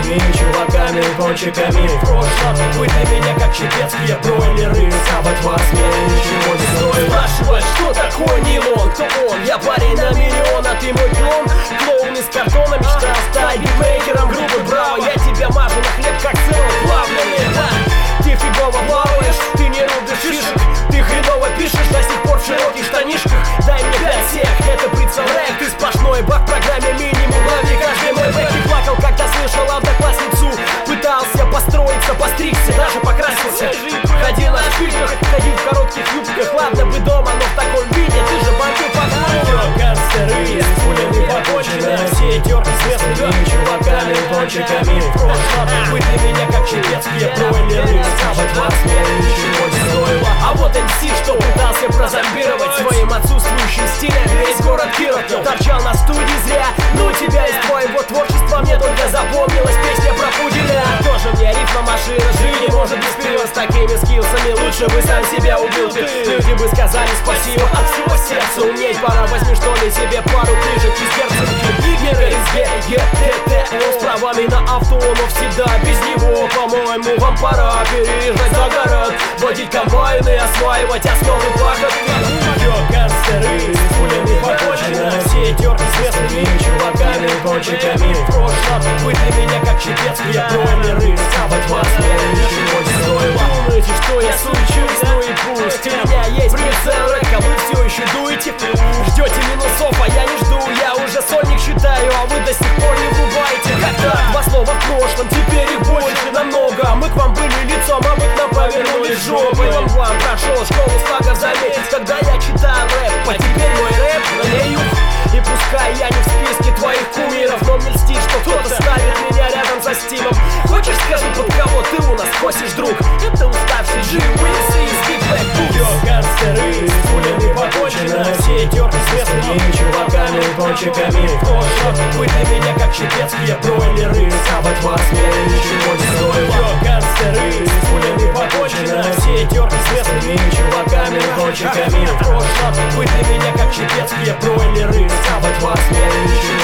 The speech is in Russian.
местными чуваками, кончиками. В прошлом вы для меня как чепецкие бройлеры. Схавать вас мне ничего не стоит. Спрашиваешь, что такое нейлон, кто он? Я парень на миллион, а ты мой клон. Клоун из картона, мечтал стать битмейкером группы Браво. Я тебя мажу на хлеб, как сыром плавленый. Ты фигово плаваешь, ты не рубишь шишек. Ты хреново пишешь, до сих пор в широких штанишках. Дай мне 5 сек, это представляет. Ты сплошной баг в программе минимум. Лови каждый мой бэк. Ты плакал, когда слышал одноклассницу. Пытался построиться, постригся, даже покрасился. Ходил на шпильках, ходил в коротких юбках. Ладно бы дома, но в таком виде ты же бомбил по-моему. Гангстеры, с пулями покончены. Все терки с местными чуваками, кончиками. В прошлом вы для меня как чепецкие бройлеры. Схавать вас мне ничего не стоило. А вот МС, что пытался прозомбировать своим отсутствующим стилем весь город Киров. Торчал на студии зря. Ну тебя из твоего творчества мне только запомнилась песня про пуделя. Тоже мне рифма машина, жить не может без пива. С такими скиллсами лучше бы сам себя убил ты. Люди бы сказали спасибо от всего сердца. Умнеть пора, возьми что ли себе пару книжек из герцогки. Игорь из ГЕТТ с правами на авто, но всегда без него. По-моему, вам пора переезжать за город, водить комбайны, осваивать основы пахоты. Гангстеры, с пулями покончены. Все терки с местными чуваками, кончиками. В прошлом вы для меня как чепецкие бройлеры. Схавать вас мне ничего не стоило. Думаете, что я суечусь, ну и пусть. У меня есть прицел рэка, вы все еще дуете. Ждете минусов, а я не жду. Я уже сольник считаю, а вы до сих пор не врубаете. Как так? Два слова в прошлом, теперь их больше намного. Мы к вам были лицом, а вы к нам повернулись жопой. Он вам прошел школу слагов, заметить, когда я читаю рэп. А теперь мой рэп налею. И пускай я не в списке твоих кумиров, но мне льстит, что кто-то ставит меня рядом за стимом. Хочешь, скажу, под кого ты у нас косишь, друг? Это уставший Джи Уилс из Big Black Boots. Гангстеры, с пулями покончены. Все терки с местными чуваками, кончиками. В прошлом вы для меня как чепецкие бройлеры. Схавать вас мне ничего не стоило. Гангстеры, с пулями покончены. Все терки с местными чуваками, кончиками. В прошлом вы для меня как чепецкие бройлеры. Схавать вас мне ничего